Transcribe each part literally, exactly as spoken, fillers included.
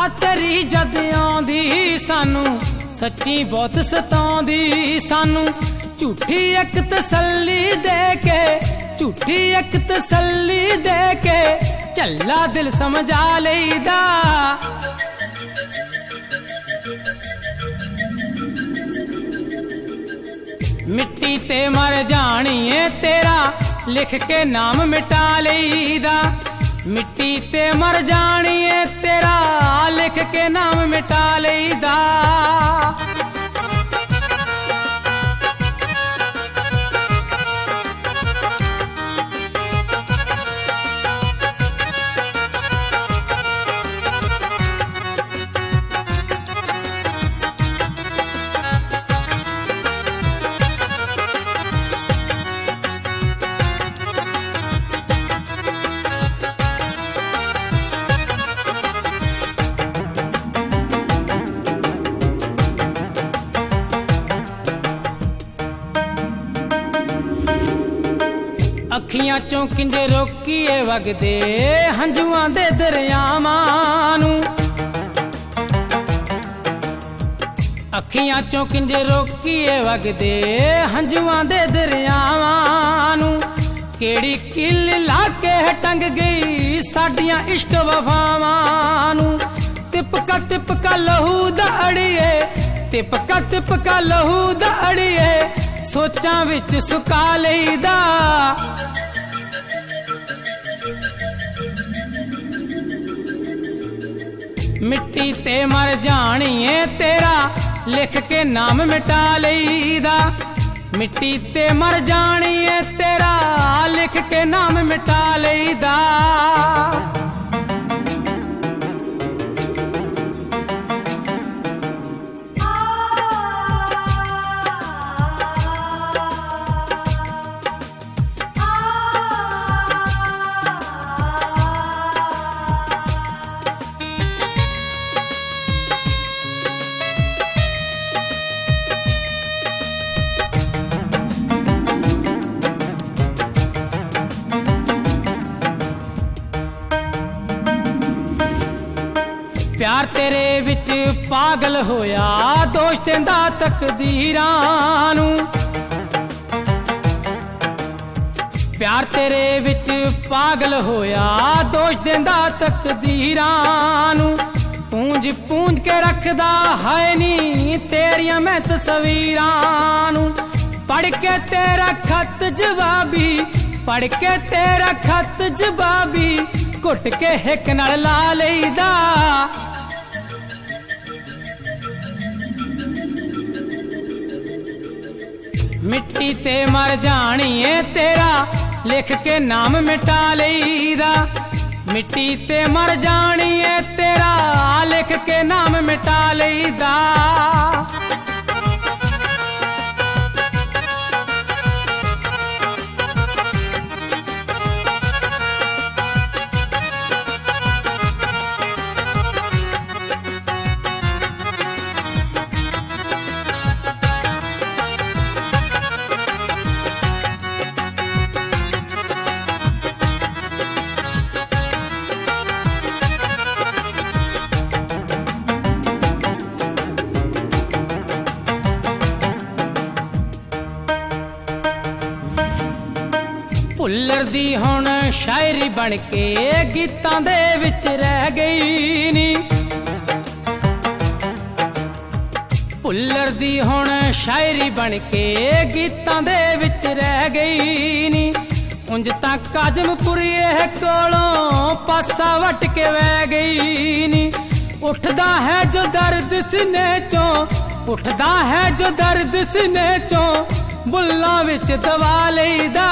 तेरी जद आंदी सानू सच्ची बहुत सताउंदी सानू झूठी एक तसल्ली दे के झूठी एक तसल्ली दे के झल्ला दिल समझा लईदा मिट्टी ते मर जानी है तेरा लिख के नाम मिटा लईदा मिट्टी ते मर जानी है तेरा लिख के नाम मिटा लईदा अखियां चों किंज रोकीए वगदे हंजुआं दे दरियावां नूं अखियां चों किंज रोकीए वगदे हंजुआं दे दरियावां नूं केड़ी किल ला के टंग गई साडियां इश्क वफावां नूं तिपका तिपका लहू दा अड़िए तिपका तिपका लहू दा अड़िए सोचां विच सुका लईदा मिट्टी ते मर जानी है तेरा लिख के नाम मिटा लईदा मिट्टी ते मर जानी है तेरा लिख के नाम मिटा लईदा प्यार तेरे विच पागल होया दोष देंदा तकदीरां नूं प्यार तेरे विच पागल होया दोष देंदा तकदीरां नूं पूंज पूंज के रखदा है नी तेरियां मैं तस्वीरां नूं पढ़ के तेरा खत जवाबी पढ़ के तेरा खत जवाबी घुट के हिक नाल ला लईदा मिट्टी ते मर जानी है तेरा लिख के नाम मिटा लईदा मिट्टी ते मर जानी है तेरा लिख के नाम मिटा लईदा भुल्लर दी हुण शायरी बन के गीतां दे विच रह गई नी भुल्लर दी हुण शायरी बन के गीतां दे विच रह गई नी उंज तां काजमपुरीए कोलों पासा वट के वह गई नी उठदा है जो दर्द सीने चों उठदा है जो दर्द सीने चों बुल्लां विच दवा लईदा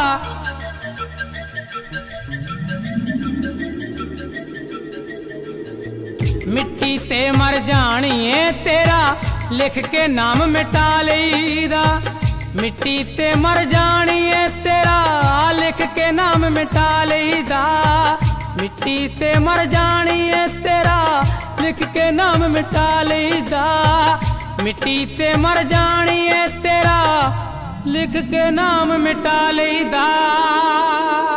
मिट्टी ते मर जानी है तेरा लिख के नाम मिटा लईदा मिट्टी ते मर जानी है तेरा लिख के नाम मिटा लईदा मिट्टी ते मर जानी है तेरा लिख के नाम मिटा लईदा मिट्टी ते मर जानी है तेरा लिख के नाम मिटा लईदा।